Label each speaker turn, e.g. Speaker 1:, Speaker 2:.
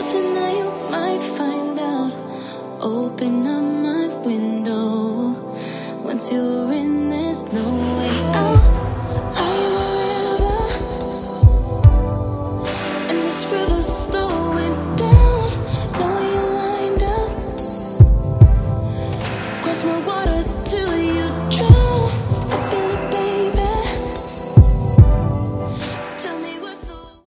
Speaker 1: tonight you might find out. Open up my window. Once you're in, there's no way out. I am a river, and this river's slowing down. Know where you wind up. Cross my water.